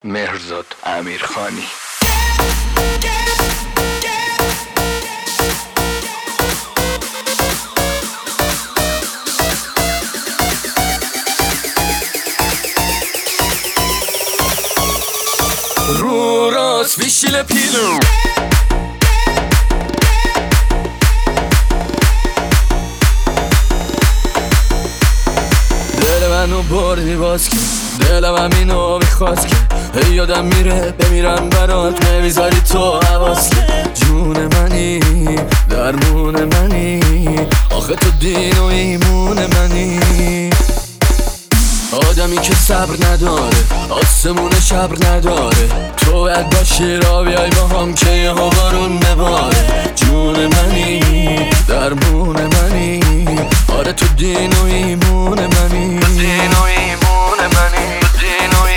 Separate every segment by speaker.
Speaker 1: مهرزاد امیرخانی. رو راست ویشیل پیلو دل منو بردی باز که دلم همینو میخواست که هی یادم میره بمیرم برات نمیذاری تو حواس که جون منی درمون منی آخه تو دین و ایمون منی آدمی که صبر نداره آسمون شبر نداره تو باید باشی را بیای با هم که یه بارون بباره جون منی درمون منی آره تو دین و ایمون منی دین و ایمون منی دین و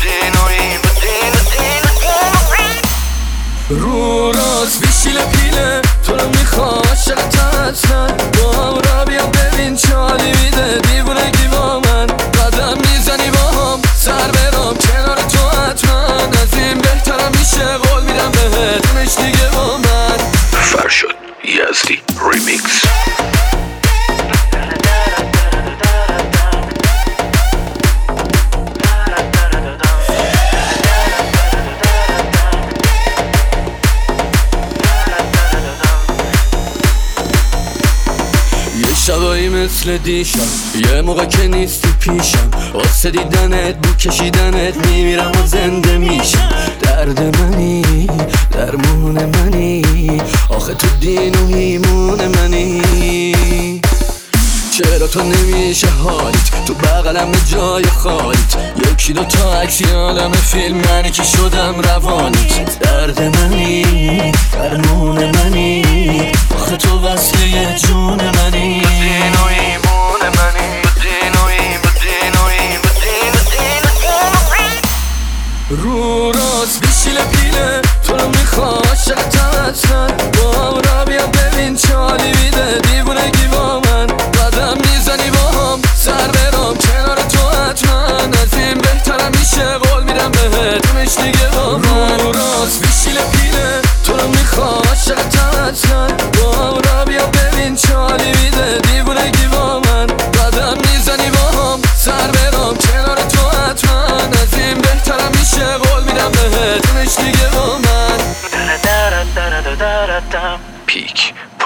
Speaker 1: رو راست بیشیل پیله تو رو میخواه عاشقت هستن با هم را بیا ببین چه حالی میده دیوونگی با من قدم میزنی با هم سر برام کنار تو حتما از این بهترم میشه قول میدم بهت نمش دیگه با من فرشاد یزدی ریمیکس. شبایی مثل دیشم یه موقع که نیستی پیشم واسه دیدنت بو کشیدنت میمیرم و زنده میشم درد منی درمون منی آخه تو دین و ایمون منی چرا تو نمیشه حالیت تو بغلم جای خالیت یکی دو تا عکسی عالم فیلم منی که شدم روانیت درد منی درمون منی آخه تو وصله جون منی دین و ایمون منی دین و رو راست بیشیل پیله تو رو میخواه عاشقت هستن با هم را بیا ببین چه حالی میده دیوونگی با من قدم میزنی با هم سر برام کنار تو حتما از این بهترم میشه قول میدم بهت نمش دیگه با من رو راست بیشیل پیله تو رو میخواه عاشقت هستن با هم را بیا ببین چه حالی میده دیوونگی با من قدم میزنی با هم سر برام کنار تو حتما از این بهترم میشه قول میدم بهت نمش دیگه با من پیک